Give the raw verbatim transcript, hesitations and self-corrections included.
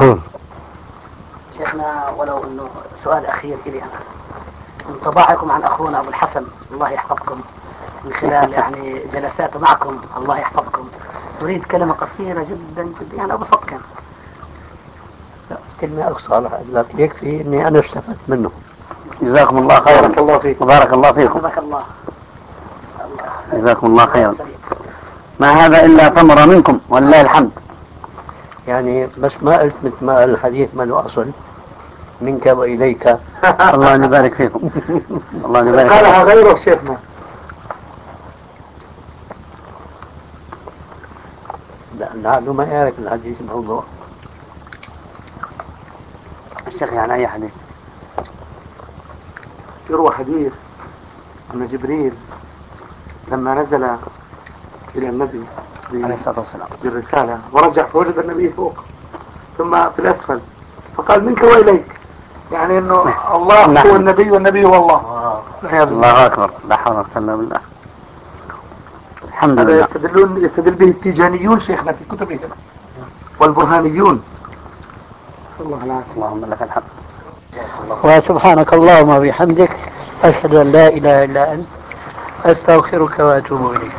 شيخنا ولو انه سؤال اخير الي انا، انطباعكم عن اخونا ابو الحسن الله يحفظكم من خلال يعني جلساته معكم الله يحفظكم، نريد كلمة قصيرة جدا جدا يعني ابو سطر. كلمة أقصى لكن يكفي إني أنا استفدت منه. جزاكم الله خيرا. بارك الله فيكم. بارك الله فيكم. بارك الله. جزاكم الله خيرا. ما هذا إلا ثمرة منكم ولله الحمد. يعني بس ما قلت مثل ما قال الحديث ما له أصل، منك وإليك. الله يبارك فيكم. الله يبارك فيكم. قالها غيره شيخنا. لعله ما يعرف الحديث موضوع. الشيخ يعني أي حديث؟ يروى حديث أن جبريل لما نزل إلى النبي عليه الصلاة والسلام بالرسالة ورجع فوجد النبي فوق ثم في الأسفل فقال منك وإليك، يعني أنه الله نعم. هو النبي والنبي هو الله. الله أكبر. لا حول ولا قوة إلا بالله. الحمد هذا لله. يستدلون يستدل به التيجانيون شيخنا في كتبهم والبرهانيون. الله العافية. اللهم لك الحمد. وسبحانك اللهم وبحمدك أشهد أن لا إله إلا أنت أستغفرك وأتوب إليك.